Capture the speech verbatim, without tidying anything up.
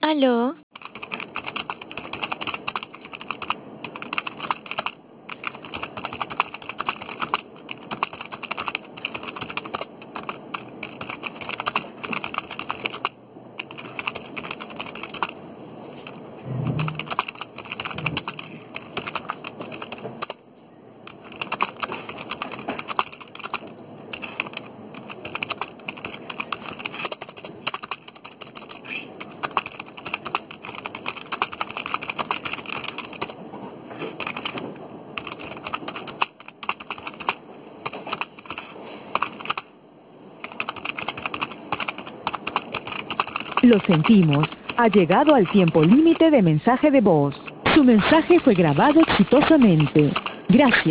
¿Aló? Lo sentimos. Ha llegado al tiempo límite de mensaje de voz. Su mensaje fue grabado exitosamente. Gracias.